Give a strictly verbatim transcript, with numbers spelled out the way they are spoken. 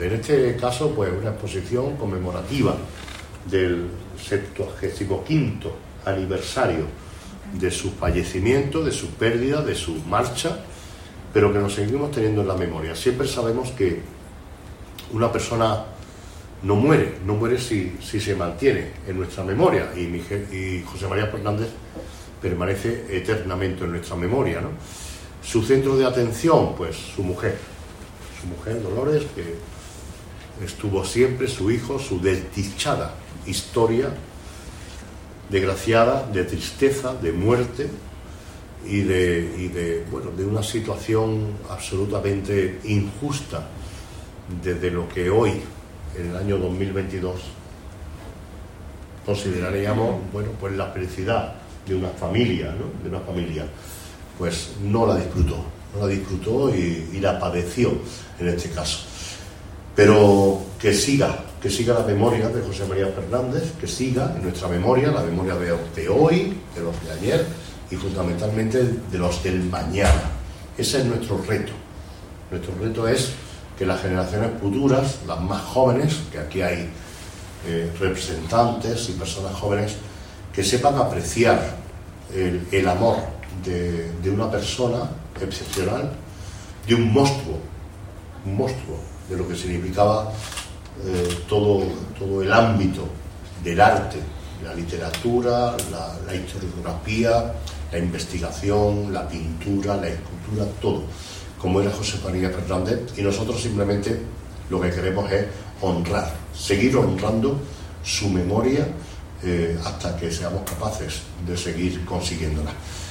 En este caso, pues una exposición conmemorativa del septuagésimo quinto aniversario de su fallecimiento, de su pérdida, de su marcha, pero que nos seguimos teniendo en la memoria. Siempre sabemos que una persona no muere, no muere si, si se mantiene en nuestra memoria, y, Miguel, y José María Fernández permanece eternamente en nuestra memoria, ¿no? Su centro de atención, pues su mujer, su mujer Dolores, que estuvo siempre, su hijo, su desdichada historia, desgraciada, de tristeza, de muerte y de, y de, bueno, de una situación absolutamente injusta desde lo que hoy, en el año dos mil veintidós, consideraríamos, bueno, pues la felicidad de una familia, ¿no? De una familia, pues no la disfrutó, no la disfrutó y, y la padeció en este caso. Pero que siga, que siga la memoria de José María Fernández, que siga en nuestra memoria, la memoria de, de hoy, de los de ayer y fundamentalmente de los del mañana. Ese es nuestro reto. Nuestro reto es que las generaciones futuras, las más jóvenes, que aquí hay eh, representantes y personas jóvenes, que sepan apreciar el, el amor de, de una persona excepcional, de un monstruo, un monstruo, de lo que significaba eh, todo, todo el ámbito del arte, la literatura, la, la historiografía, la investigación, la pintura, la escultura, todo, como era José María Fernández, y nosotros simplemente lo que queremos es honrar, seguir honrando su memoria eh, hasta que seamos capaces de seguir consiguiéndola.